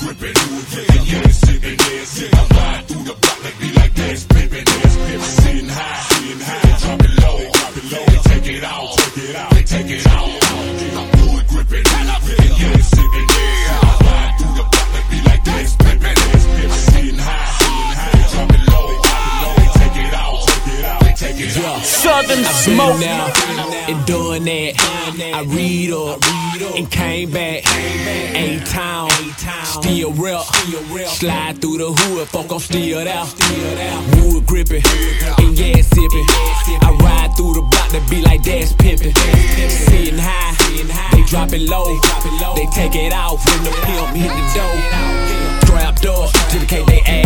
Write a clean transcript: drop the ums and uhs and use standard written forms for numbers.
gripping. And yeah, sipping, I ride through the block, they be like that's pimping. Sitting high, drop it low, they take it out, they take it out. I'm good gripping, and yeah, sipping, I ride through the block, they be like that's pimping. Sitting high, drop it low, they take it out, they take it out. Southern Smoke now and doing that. I read up and came back. A-Town, still rep. Slide through the hood, fuck, I'm still there. Wood gripping and yeah sipping. I ride through the block, they be like that's pimping. Sitting high, they drop it low. They take it out when the pimp hit the door. Strapped up to the cake, they ass.